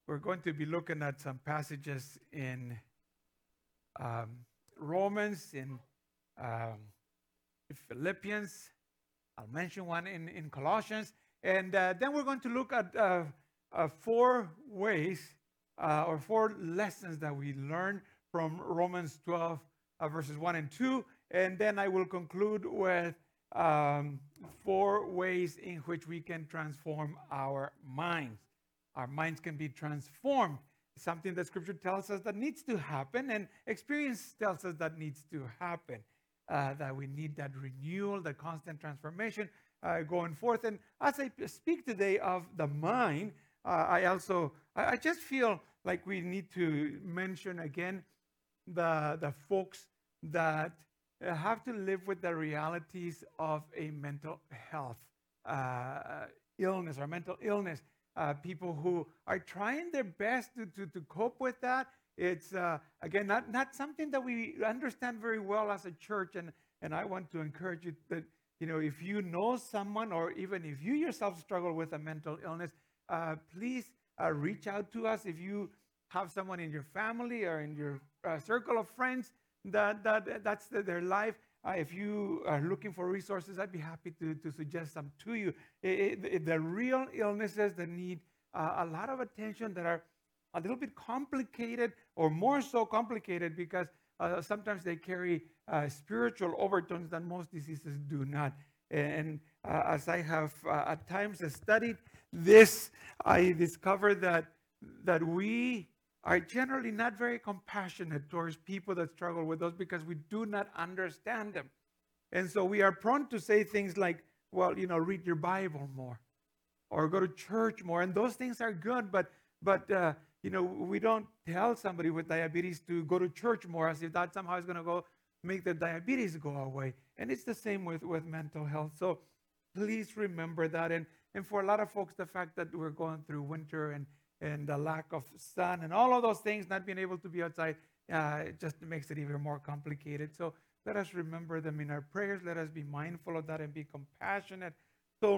We're going to be looking at some passages in Romans, in um, Philippians. I'll mention one in Colossians. And then we're going to look at four ways or four lessons that we learn from Romans 12, verses 1 and 2. And then I will conclude with four ways in which we can transform our minds. Our minds can be transformed, something that Scripture tells us that needs to happen, and experience tells us that needs to happen, that we need that renewal, the constant transformation going forth. And as I speak today of the mind, I just feel like we need to mention again the folks that have to live with the realities of a mental health illness or mental illness. People who are trying their best to cope with that. It's, again, not something that we understand very well as a church. And I want to encourage you that, if you know someone or even if you yourself struggle with a mental illness, please reach out to us. If you have someone in your family or in your circle of friends that's their life, if you are looking for resources, I'd be happy to suggest some to you. The real illnesses that need a lot of attention, that are a little bit complicated, or more so complicated because sometimes they carry spiritual overtones that most diseases do not. And as I have at times studied this, I discovered that we are generally not very compassionate towards people that struggle with those because we do not understand them. And so we are prone to say things like, well, read your Bible more or go to church more. And those things are good, but we don't tell somebody with diabetes to go to church more as if that somehow is going to go make the diabetes go away. And it's the same with mental health. So please remember that. And for a lot of folks, the fact that we're going through winter and the lack of sun and all of those things, not being able to be outside, it just makes it even more complicated. So let us remember them in our prayers. Let us be mindful of that and be compassionate. So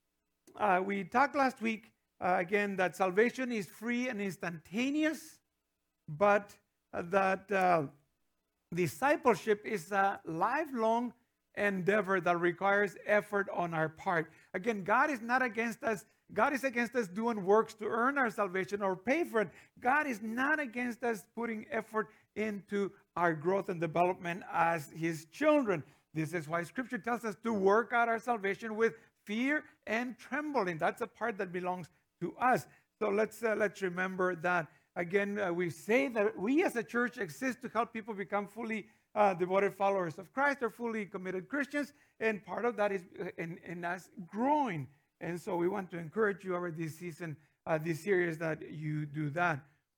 we talked last week, again, that salvation is free and instantaneous, but that discipleship is a lifelong endeavor that requires effort on our part. Again, God is not against us. God is against us doing works to earn our salvation or pay for it. God is not against us putting effort into our growth and development as His children. This is why Scripture tells us to work out our salvation with fear and trembling. That's a part that belongs to us. So let's remember that. Again, we say that we as a church exist to help people become fully devoted followers of Christ or fully committed Christians. And part of that is in us growing. And so we want to encourage you over this season, this series, that you do that.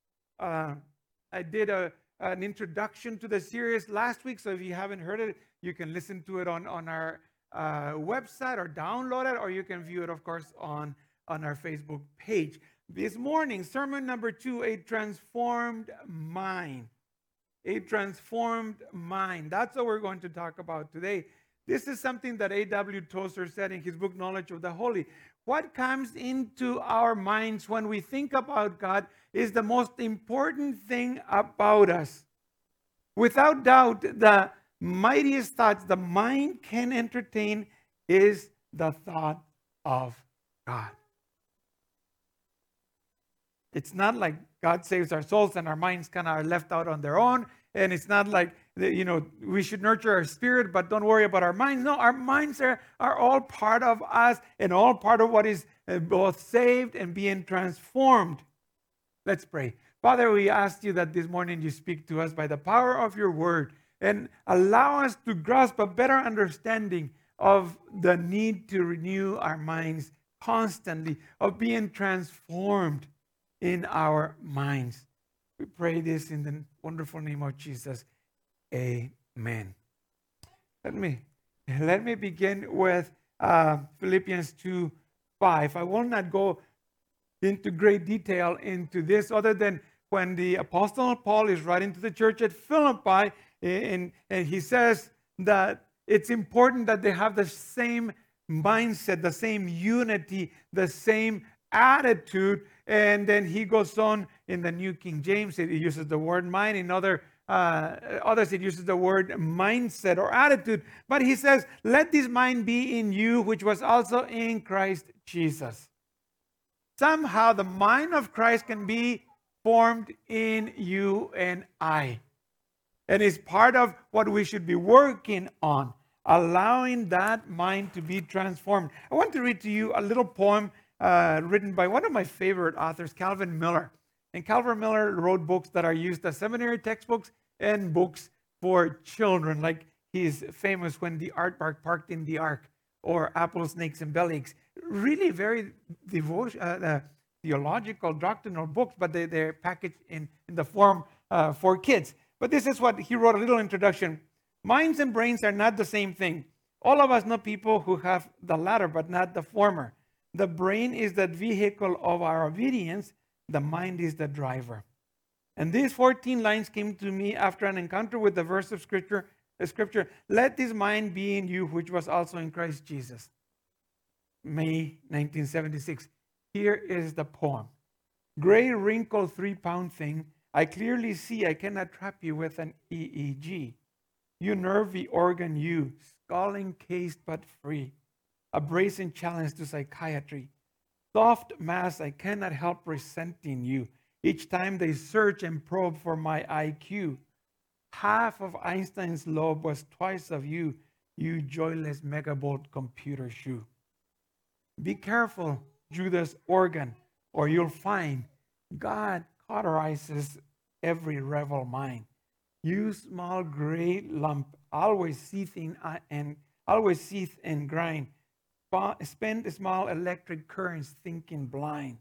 I did an introduction to the series last week, so if you haven't heard it, you can listen to it on our website or download it, or you can view it, of course, on our Facebook page. This morning, sermon number 2, a transformed mind. A transformed mind. That's what we're going to talk about today. This is something that A.W. Tozer said in his book, Knowledge of the Holy. What comes into our minds when we think about God is the most important thing about us. Without doubt, the mightiest thoughts the mind can entertain is the thought of God. It's not like God saves our souls and our minds kind of are left out on their own. And it's not like, we should nurture our spirit, but don't worry about our minds. No, our minds are all part of us and all part of what is both saved and being transformed. Let's pray. Father, we ask you that this morning you speak to us by the power of your word and allow us to grasp a better understanding of the need to renew our minds constantly, of being transformed in our minds. We pray this in the wonderful name of Jesus. Amen. Let me begin with Philippians 2:5. I will not go into great detail into this, other than when the Apostle Paul is writing to the church at Philippi, and he says that it's important that they have the same mindset, the same unity, the same attitude And then he goes on in the New King James, it uses the word mind. In others, it uses the word mindset or attitude. But he says, let this mind be in you, which was also in Christ Jesus. Somehow the mind of Christ can be formed in you and I. And it's part of what we should be working on, allowing that mind to be transformed. I want to read to you a little poem written by one of my favorite authors, Calvin Miller. And Calvin Miller wrote books that are used as seminary textbooks and books for children, like he's famous When the Aardvark Parked in the Ark, or Apple, Snakes, and Bellyaches. Really very theological, doctrinal books, but they're packaged in the form for kids. But this is what he wrote, a little introduction. Minds and brains are not the same thing. All of us know people who have the latter, but not the former. The brain is the vehicle of our obedience. The mind is the driver. And these 14 lines came to me after an encounter with the verse of Scripture, let this mind be in you, which was also in Christ Jesus. May 1976. Here is the poem. Gray, wrinkled, 3-pound thing, I clearly see I cannot trap you with an EEG. You nervy organ, you, skull encased but free, a brazen challenge to psychiatry. Soft mass, I cannot help resenting you. Each time they search and probe for my IQ. Half of Einstein's lobe was twice of you, you joyless megabolt computer shoe. Be careful, Judas organ, or you'll find God cauterizes every rebel mind. You small gray lump, always seething and grind. Spend small electric currents thinking blind.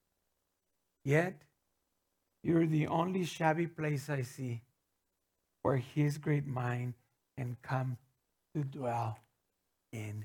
Yet, you're the only shabby place I see where his great mind can come to dwell in.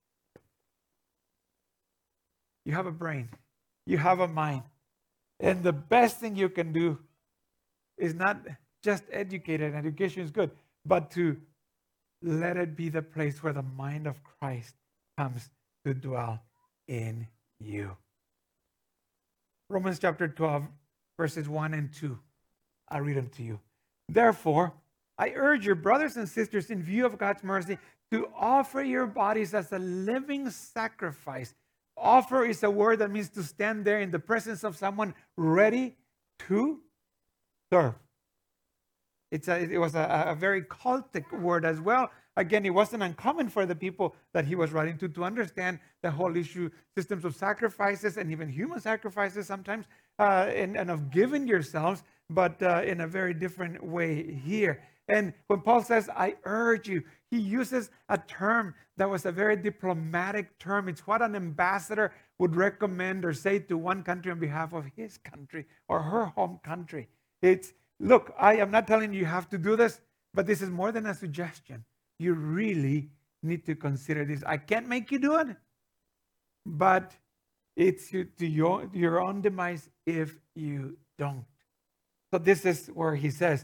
You have a brain. You have a mind. And the best thing you can do is not just educate it. Education is good. But to let it be the place where the mind of Christ comes to dwell in you. Romans chapter 12, verses 1 and 2. I'll read them to you. Therefore, I urge your brothers and sisters, in view of God's mercy, to offer your bodies as a living sacrifice. Offer is a word that means to stand there in the presence of someone ready to serve. It was a very cultic word as well. Again, it wasn't uncommon for the people that he was writing to understand the whole issue, systems of sacrifices and even human sacrifices sometimes, and of giving yourselves, but in a very different way here. And when Paul says, I urge you, he uses a term that was a very diplomatic term. It's what an ambassador would recommend or say to one country on behalf of his country or her home country. It's, look, I am not telling you have to do this, but this is more than a suggestion. You really need to consider this. I can't make you do it, but it's to your own demise if you don't. So this is where he says,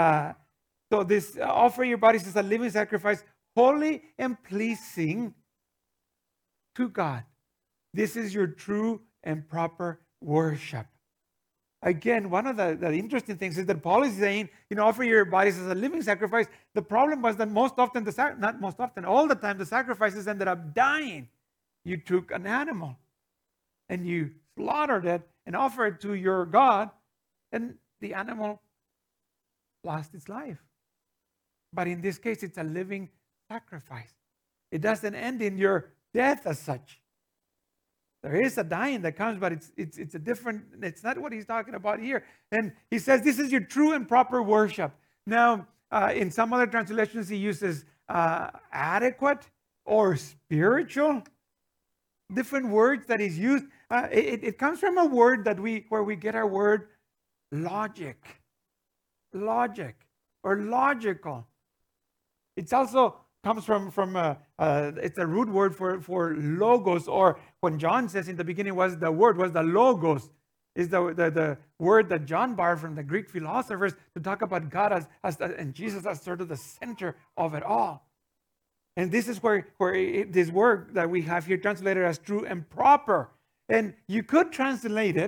offer your bodies as a living sacrifice, holy and pleasing to God. This is your true and proper worship. Again, one of the interesting things is that Paul is saying, offer your bodies as a living sacrifice. The problem was that all the time, the sacrifices ended up dying. You took an animal and you slaughtered it and offered it to your God, and the animal lost its life. But in this case, it's a living sacrifice. It doesn't end in your death as such. There is a dying that comes, but it's a different, it's not what he's talking about here. And he says, this is your true and proper worship. Now, in some other translations, he uses adequate or spiritual. Different words that he's used. It comes from a word where we get our word logic. Logic or logical. It's also comes from it's a root word for logos, or when John says in the beginning was the logos, is the word that John borrowed from the Greek philosophers to talk about God as and Jesus as sort of the center of it all. And this is where this word that we have here translated as true and proper. And you could translate it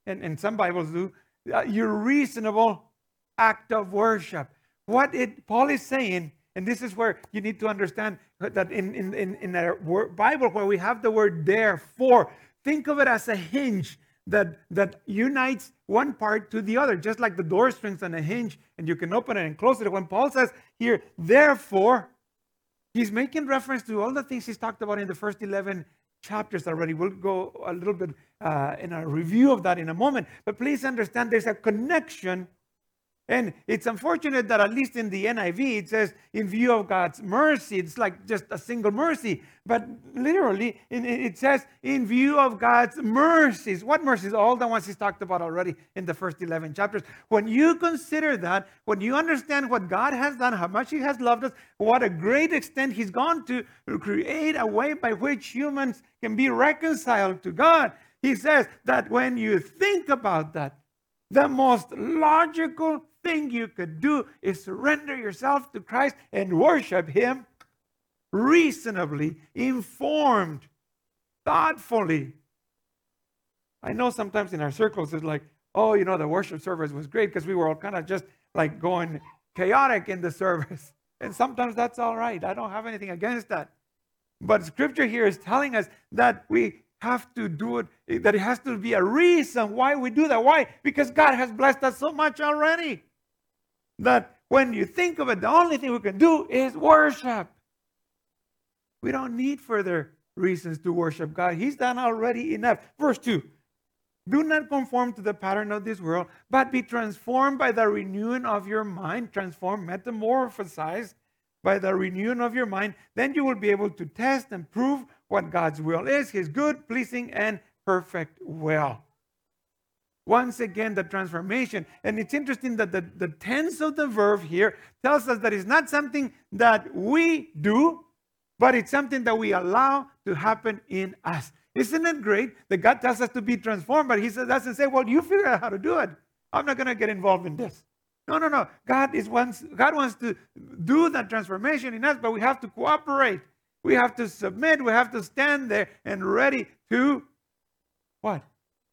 and some Bibles do, your reasonable act of worship. Paul is saying, and this is where you need to understand that in our Bible, where we have the word therefore, think of it as a hinge that unites one part to the other, just like the door strings on a hinge, and you can open it and close it. When Paul says here, therefore, he's making reference to all the things he's talked about in the first 11 chapters already. We'll go a little bit in a review of that in a moment. But please understand there's a connection. And it's unfortunate that at least in the NIV, it says, in view of God's mercy. It's like just a single mercy. But literally, it says, in view of God's mercies. What mercies? All the ones he's talked about already in the first 11 chapters. When you consider that, when you understand what God has done, how much he has loved us, what a great extent he's gone to create a way by which humans can be reconciled to God, he says that when you think about that, the most logical thing you could do is surrender yourself to Christ and worship him reasonably, informed, thoughtfully. I know sometimes in our circles it's like, oh, the worship service was great because we were all kind of just like going chaotic in the service. And sometimes that's all right. I don't have anything against that. But scripture here is telling us that we have to do it, that it has to be a reason why we do that. Why? Because God has blessed us so much already that when you think of it, the only thing we can do is worship. We don't need further reasons to worship God. He's done already enough. Verse 2, do not conform to the pattern of this world, but be transformed by the renewing of your mind. Transform, metamorphosize by the renewing of your mind. Then you will be able to test and prove what God's will is, his good, pleasing, and perfect will. Once again, the transformation. And it's interesting that the tense of the verb here tells us that it's not something that we do, but it's something that we allow to happen in us. Isn't it great that God tells us to be transformed, but he doesn't say, well, you figure out how to do it. I'm not going to get involved in this. No. God wants to do that transformation in us, but we have to cooperate. We have to submit. We have to stand there and ready to what?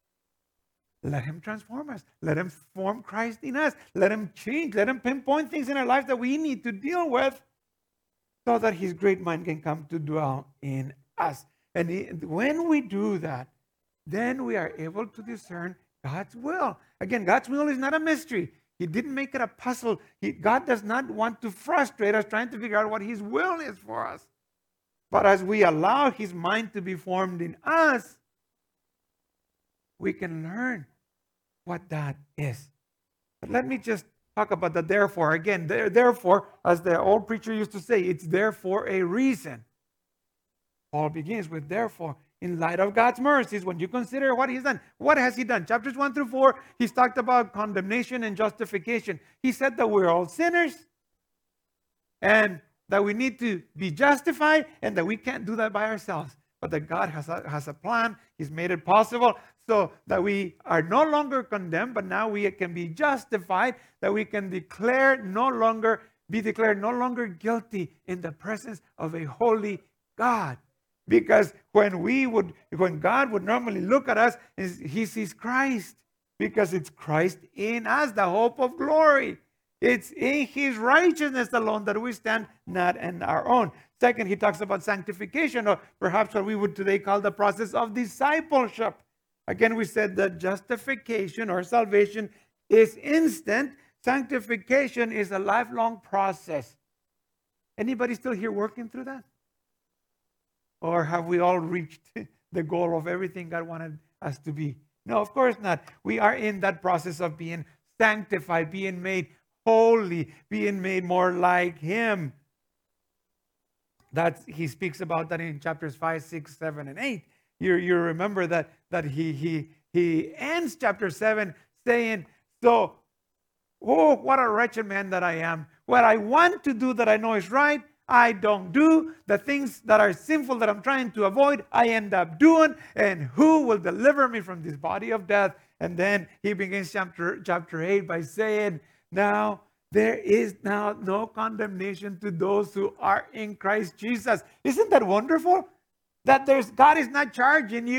Let him transform us. Let him form Christ in us. Let him change. Let him pinpoint things in our lives that we need to deal with so that his great mind can come to dwell in us. And when we do that, then we are able to discern God's will. Again, God's will is not a mystery. He didn't make it a puzzle. God does not want to frustrate us trying to figure out what his will is for us. But as we allow his mind to be formed in us, we can learn what that is. But let me just talk about the therefore again. Therefore, as the old preacher used to say, it's there for a reason. Paul begins with therefore, in light of God's mercies, when you consider what he's done. What has he done? Chapters 1 through 4, he's talked about condemnation and justification. He said that we're all sinners and that we need to be justified and that we can't do that by ourselves. But that God has a plan. He's made it possible so that we are no longer condemned, but now we can be justified, that we can be declared no longer guilty in the presence of a holy God. Because when God would normally look at us, he sees Christ. Because it's Christ in us, the hope of glory. It's in his righteousness alone that we stand, not in our own. Second, he talks about sanctification, or perhaps what we would today call the process of discipleship. Again, we said that justification or salvation is instant. Sanctification is a lifelong process. Anybody still here working through that? Or have we all reached the goal of everything God wanted us to be? No, of course not. We are in that process of being sanctified, being made holy, being made more like him. He speaks about that in chapters 5, 6, 7, and 8. You remember that he ends chapter 7 saying, so, oh, what a wretched man that I am. What I want to do that I know is right, I don't do. The things that are sinful that I'm trying to avoid, I end up doing. And who will deliver me from this body of death? And then he begins chapter 8 by saying, now there is now no condemnation to those who are in Christ Jesus. Isn't that wonderful? That God is not charging you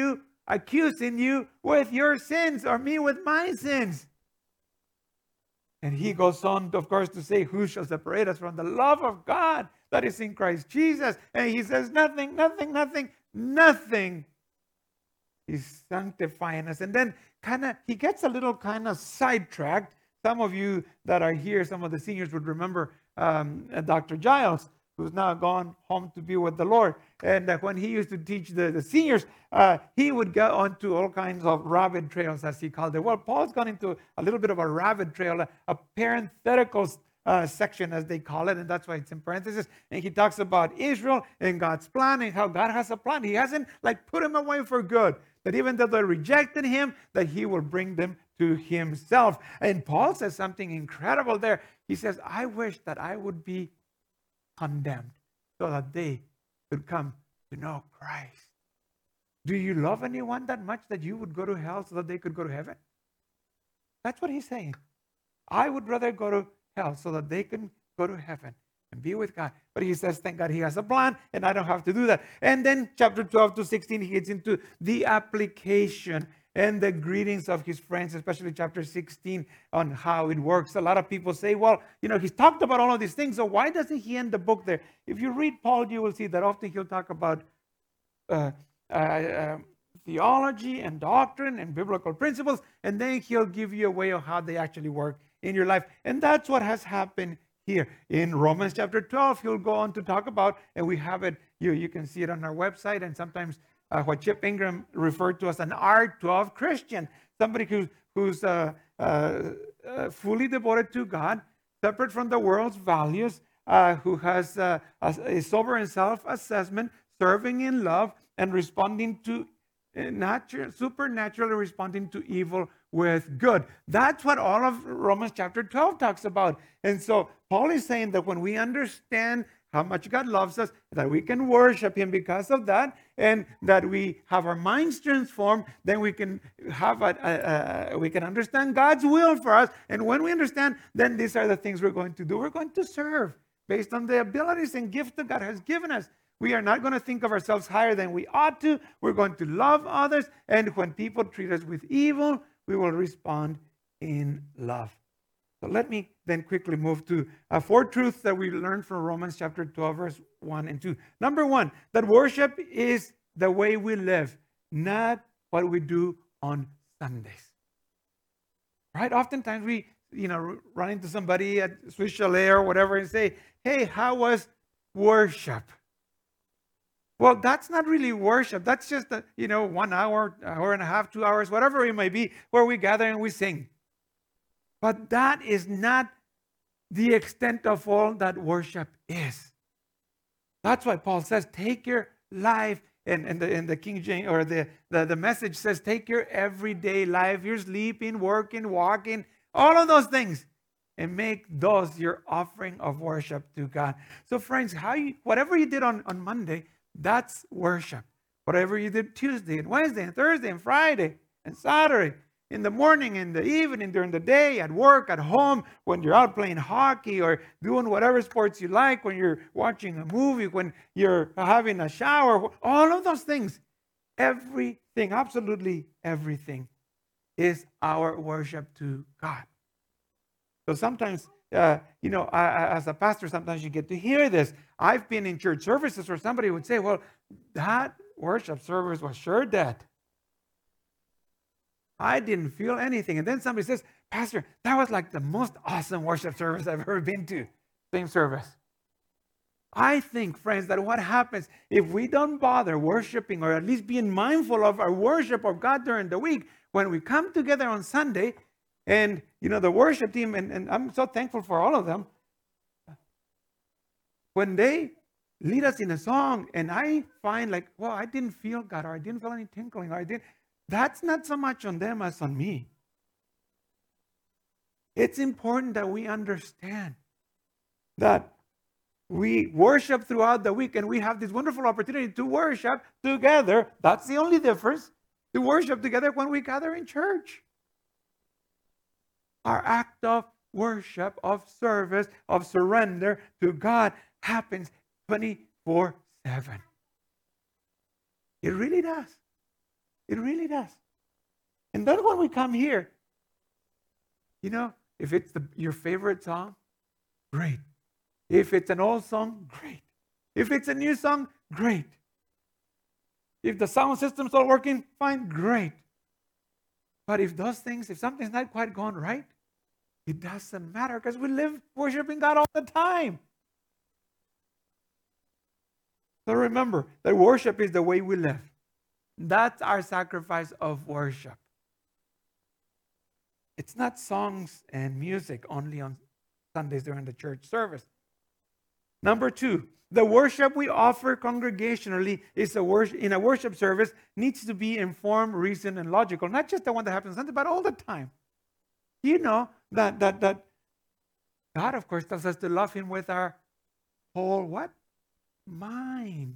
accusing you with your sins or me with my sins. And he goes on, of course, to say, who shall separate us from the love of God that is in Christ Jesus? And he says, nothing, nothing, nothing, nothing. He's sanctifying us. And then he gets a little kind of sidetracked. Some of you that are here, some of the seniors would remember Dr. Giles, who's now gone home to be with the Lord. And when he used to teach the seniors, he would go onto all kinds of rabbit trails, as he called it. Well, Paul's gone into a little bit of a rabbit trail, a parenthetical section, as they call it, and that's why it's in parentheses. And he talks about Israel and God's plan and how God has a plan. He hasn't put him away for good. That even though they rejected him, that he will bring them to himself. And Paul says something incredible there. He says, I wish that I would be condemned so that they could come to know Christ. Do you love anyone that much that you would go to hell so that they could go to heaven? That's what he's saying. I would rather go to hell so that they can go to heaven and be with God. But he says, thank God he has a plan and I don't have to do that. And then chapter 12 to 16, he gets into the application and the greetings of his friends, especially chapter 16 on how it works. A lot of people say, well, he's talked about all of these things, so why doesn't he end the book there? If you read Paul, you will see that often he'll talk about theology and doctrine and biblical principles, and then he'll give you a way of how they actually work in your life. And that's what has happened here. In Romans chapter 12, he'll go on to talk about, and we have it, you can see it on our website, and sometimes what Chip Ingram referred to as an R12 Christian, somebody who's fully devoted to God, separate from the world's values, who has a sober and self-assessment, serving in love, and responding to supernaturally responding to evil with good. That's what all of Romans chapter 12 talks about. And so Paul is saying that when we understand how much God loves us, that we can worship him because of that, and that we have our minds transformed, then we can have we can understand God's will for us. And when we understand, then these are the things we're going to do. We're going to serve based on the abilities and gifts that God has given us. We are not going to think of ourselves higher than we ought to. We're going to love others. And when people treat us with evil, we will respond in love. So let me then quickly move to 4 truths that we learned from Romans chapter 12, verse 1 and 2. Number 1, that worship is the way we live, not what we do on Sundays. Right? Oftentimes we, run into somebody at Swiss Chalet or whatever and say, hey, how was worship? Well, that's not really worship. That's just, 1 hour, hour and a half, 2 hours, whatever it might be, where we gather and we sing. But that is not the extent of all that worship is. That's why Paul says, take your life, and the King James, or the Message says, take your everyday life, your sleeping, working, walking, all of those things, and make those your offering of worship to God. So friends, whatever you did on Monday, that's worship. Whatever you did Tuesday and Wednesday and Thursday and Friday and Saturday, in the morning, in the evening, during the day, at work, at home, when you're out playing hockey or doing whatever sports you like, when you're watching a movie, when you're having a shower, all of those things, everything, absolutely everything is our worship to God. So sometimes, as a pastor, sometimes you get to hear this. I've been in church services where somebody would say, well, that worship service was sure dead. I didn't feel anything. And then somebody says, Pastor, that was like the most awesome worship service I've ever been to. Same service. I think, friends, that what happens if we don't bother worshiping, or at least being mindful of our worship of God during the week, when we come together on Sunday, and, the worship team, and I'm so thankful for all of them, when they lead us in a song, and I find I didn't feel God, or I didn't feel any tinkling, or I didn't, that's not so much on them as on me. It's important that we understand that we worship throughout the week, and we have this wonderful opportunity to worship together. That's the only difference, to worship together when we gather in church. Our act of worship, of service, of surrender to God happens 24/7. It really does. It really does. And then when we come here, if it's your favorite song, great. If it's an old song, great. If it's a new song, great. If the sound system's all working, fine, great. But if something's not quite going right, it doesn't matter because we live worshiping God all the time. So remember that worship is the way we live. That's our sacrifice of worship. It's not songs and music only on Sundays during the church service. Number 2, the worship we offer congregationally in a worship service needs to be informed, reasoned, and logical. Not just the one that happens Sunday, but all the time. You know that God, of course, tells us to love Him with our whole what? Mind.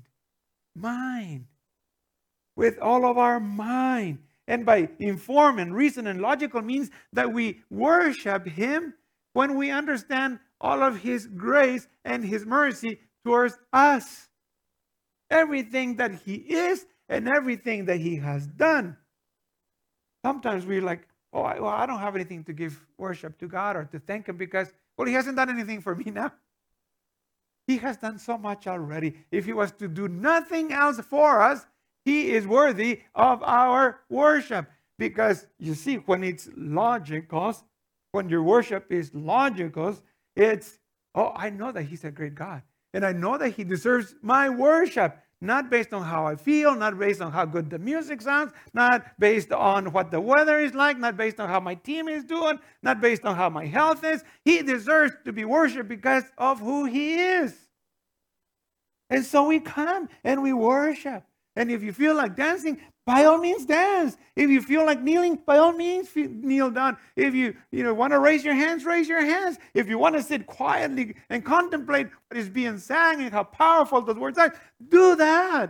With all of our mind. And by informed and reasoned and logical means that we worship Him when we understand all of His grace and His mercy towards us. Everything that He is and everything that He has done. Sometimes we're like, I don't have anything to give worship to God or to thank Him because, He hasn't done anything for me now. He has done so much already. If He was to do nothing else for us, He is worthy of our worship. Because you see, when it's logical, when your worship is logical, it's, I know that He's a great God. And I know that He deserves my worship. Not based on how I feel, not based on how good the music sounds, not based on what the weather is like, not based on how my team is doing, not based on how my health is. He deserves to be worshipped because of who He is. And so we come and we worship. And if you feel like dancing, by all means dance. If you feel like kneeling, by all means kneel down. If you want to raise your hands, raise your hands. If you want to sit quietly and contemplate what is being sang and how powerful those words are, do that.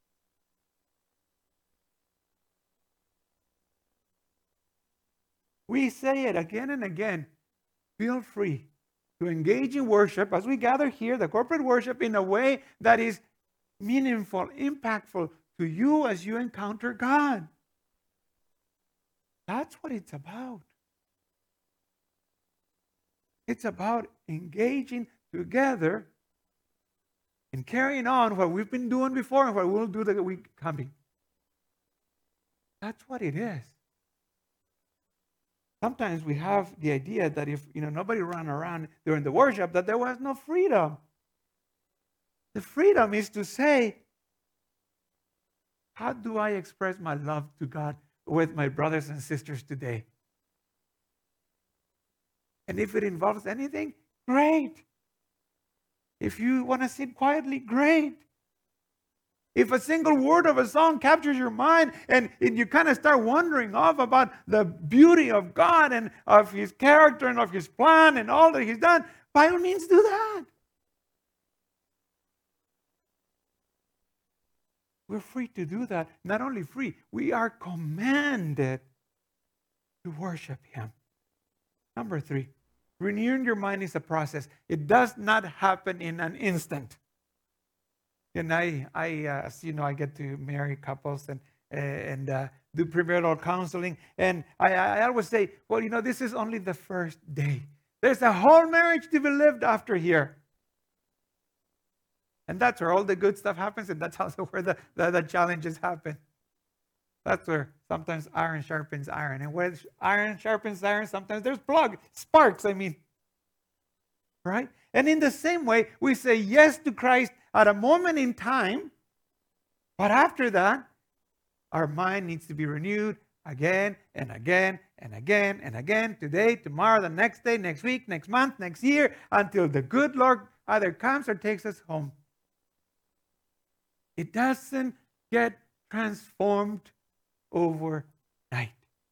We say it again and again. Feel free to engage in worship as we gather here, the corporate worship, in a way that is meaningful, impactful to you as you encounter God. That's what it's about. It's about engaging together and carrying on what we've been doing before and what we'll do the week coming. That's what it is. Sometimes we have the idea that if nobody ran around during the worship, that there was no freedom. The freedom is to say, how do I express my love to God with my brothers and sisters today? And if it involves anything, great. If you want to sit quietly, great. If a single word of a song captures your mind and you kind of start wandering off about the beauty of God and of His character and of His plan and all that He's done, by all means do that. We're free to do that. Not only free, we are commanded to worship Him. Number 3, renewing your mind is a process. It does not happen in an instant. And as you know, I get to marry couples and do premarital counseling. And I always say, this is only the first day. There's a whole marriage to be lived after here. And that's where all the good stuff happens, and that's also where the challenges happen. That's where sometimes iron sharpens iron. And where iron sharpens iron, sometimes there's sparks, right? And in the same way, we say yes to Christ at a moment in time, but after that, our mind needs to be renewed again and again and again and again, today, tomorrow, the next day, next week, next month, next year, until the good Lord either comes or takes us home. It doesn't get transformed overnight.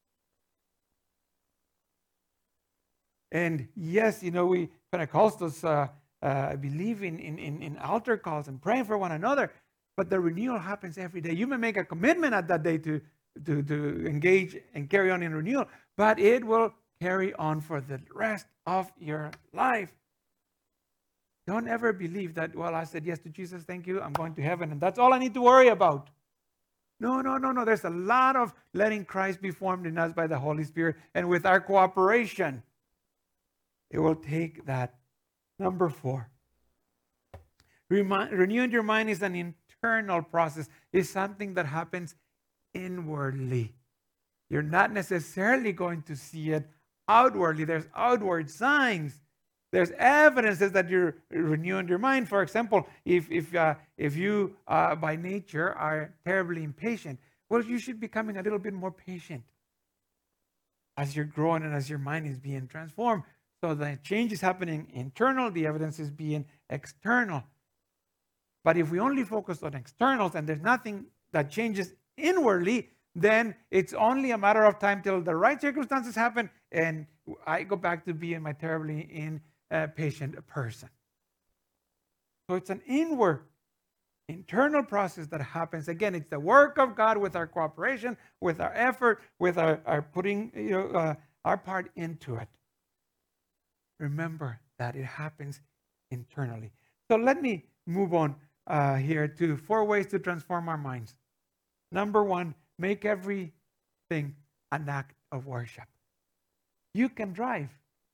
And yes, we Pentecostals believe in altar calls and praying for one another, but the renewal happens every day. You may make a commitment at that day to engage and carry on in renewal, but it will carry on for the rest of your life. Don't ever believe that, I said yes to Jesus, thank you, I'm going to heaven, and that's all I need to worry about. No, no, no, no. There's a lot of letting Christ be formed in us by the Holy Spirit. And with our cooperation, it will take that. Number 4. Renewing your mind is an internal process. It's something that happens inwardly. You're not necessarily going to see it outwardly. There's outward signs. There's evidences that you're renewing your mind. For example, if you by nature are terribly impatient, well, you should be becoming a little bit more patient as you're growing and as your mind is being transformed. So the change is happening internal. The evidence is being external. But if we only focus on externals and there's nothing that changes inwardly, then it's only a matter of time till the right circumstances happen and I go back to being my terribly impatient person. So it's an inward, internal process that happens. Again, it's the work of God with our cooperation, with our effort, with our putting our part into it. Remember that it happens internally. So let me move on here to 4 ways to transform our minds. Number 1, make everything an act of worship. You can drive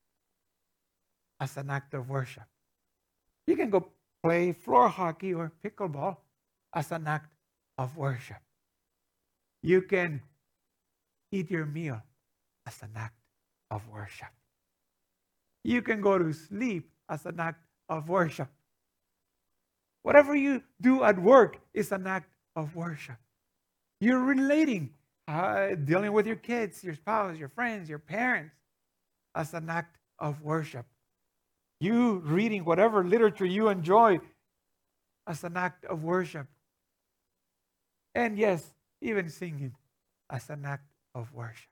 as an act of worship. You can go play floor hockey or pickleball as an act of worship. You can eat your meal as an act of worship. You can go to sleep as an act of worship. Whatever you do at work is an act of worship. You're relating, dealing with your kids, your spouse, your friends, your parents, as an act of worship. You reading whatever literature you enjoy as an act of worship. And yes, even singing as an act of worship.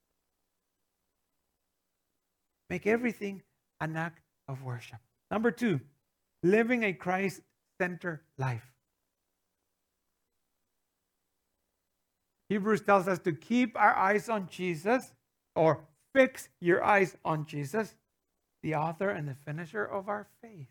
Make everything an act of worship. Number 2, living a Christ-centered life. Hebrews tells us to keep our eyes on Jesus, or fix your eyes on Jesus, the author and the finisher of our faith.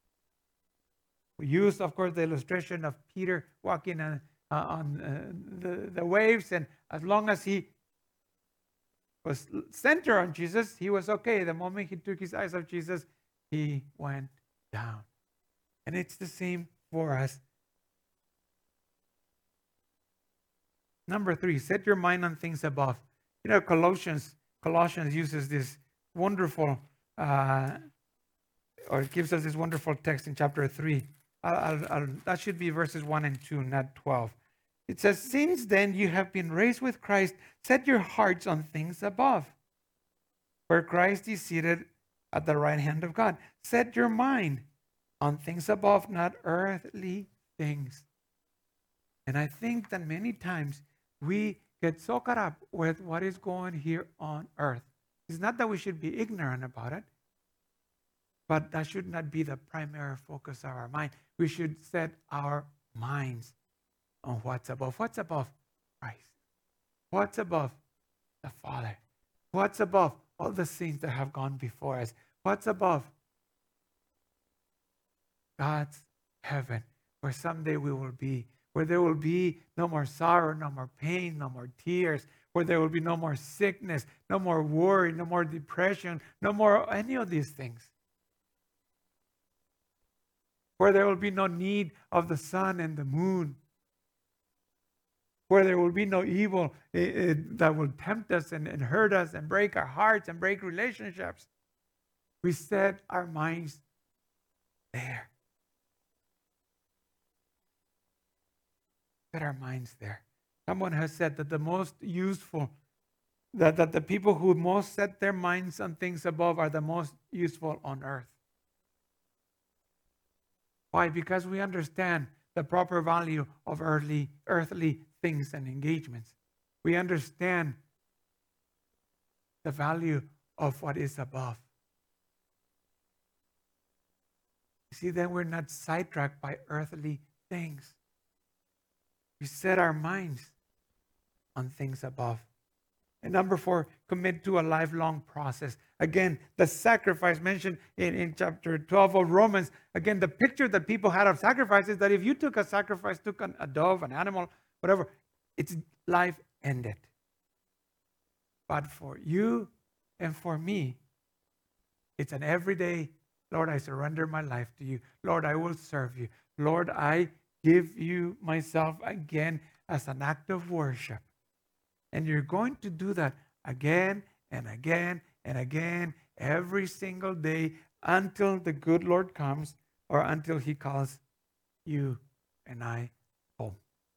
We use, of course, the illustration of Peter walking on the waves, and as long as he was centered on Jesus, he was okay. The moment he took his eyes off Jesus, he went down. And it's the same for us. Number 3, set your mind on things above. You know, Colossians uses this wonderful, or it gives us this wonderful text in chapter 3. That should be verses 1 and 2, not 12. It says, since then you have been raised with Christ, set your hearts on things above, where Christ is seated at the right hand of God. Set your mind on things above, not earthly things. And I think that many times we get so caught up with what is going here on earth. It's not that we should be ignorant about it, but that should not be the primary focus of our mind. We should set our minds on what's above. What's above Christ? What's above the Father? What's above all the things that have gone before us? What's above God's heaven, where someday we will be, where there will be no more sorrow, no more pain, no more tears, where there will be no more sickness, no more worry, no more depression, no more any of these things. Where there will be no need of the sun and the moon. Where there will be no evil that will tempt us and hurt us and break our hearts and break relationships. We set our minds there. Set our minds there. Someone has said that the most useful, that the people who most set their minds on things above are the most useful on earth. Why? Because we understand the proper value of earthly things and engagements. We understand the value of what is above. You see, then we're not sidetracked by earthly things. We set our minds on things above. And number 4, commit to a lifelong process. Again, the sacrifice mentioned in chapter 12 of Romans. Again, the picture that people had of sacrifice is that if you took a sacrifice, took a dove, an animal, whatever, its life ended. But for you and for me, it's an everyday, Lord, I surrender my life to you. Lord, I will serve you. Lord, I give you myself again as an act of worship. And you're going to do that again and again and again every single day until the good Lord comes or until he calls you and I home.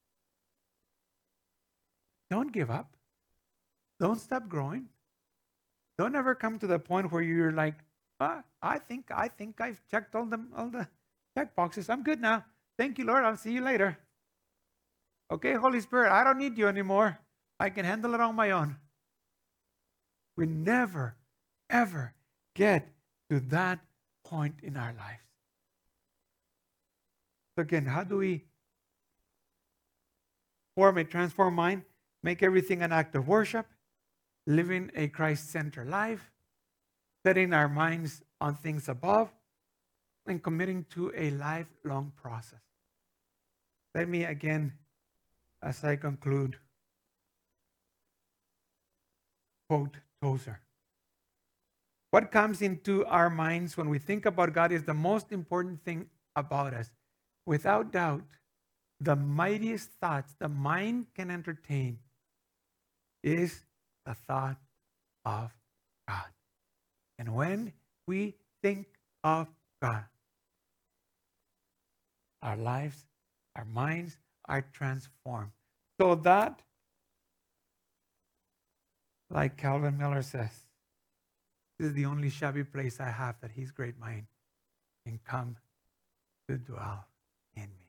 Don't give up. Don't stop growing. Don't ever come to the point where you're like, I think I've checked all the check boxes. I'm good now. Thank you, Lord. I'll see you later. Okay, Holy Spirit, I don't need you anymore. I can handle it on my own. We never, ever get to that point in our lives. So again, how do we form a transformed mind? Make everything an act of worship, living a Christ-centered life, setting our minds on things above, and committing to a lifelong process. Let me again, as I conclude, quote Tozer. What comes into our minds when we think about God is the most important thing about us. Without doubt, the mightiest thoughts the mind can entertain is the thought of God. And when we think of God, our lives, our minds are transformed. So that, like Calvin Miller says, this is the only shabby place I have that his great mind can come to dwell in me.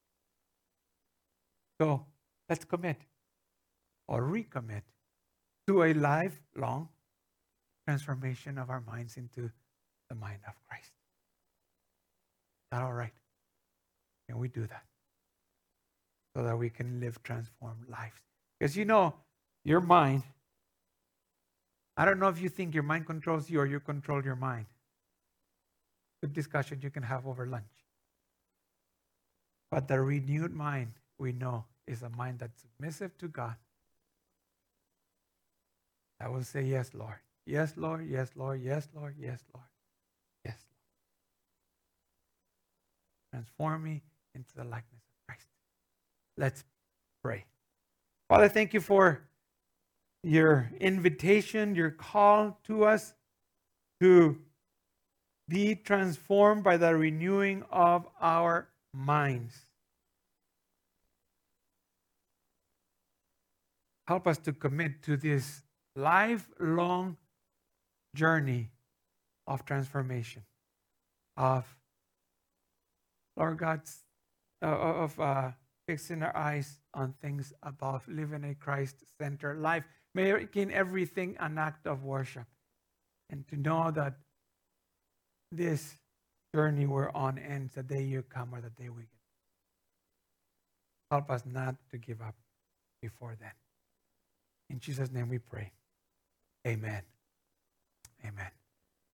So let's commit or recommit to a lifelong transformation of our minds into the mind of Christ. Is that all right? Can we do that? So that we can live transformed lives. Because your mind, I don't know if you think your mind controls you or you control your mind. Good discussion you can have over lunch. But the renewed mind, we know, is a mind that's submissive to God. I will say, yes, Lord. Yes, Lord. Yes, Lord. Yes, Lord. Yes, Lord. Yes, Lord. Transform me into the likeness of Christ. Let's pray. Father, thank you for your invitation, your call to us to be transformed by the renewing of our minds. Help us to commit to this lifelong journey of transformation, of, Lord God, fixing our eyes on things above, living a Christ-centered life, making everything an act of worship, and to know that this journey we're on ends the day you come or the day we get. Help us not to give up before then. In Jesus' name we pray. Amen. Amen.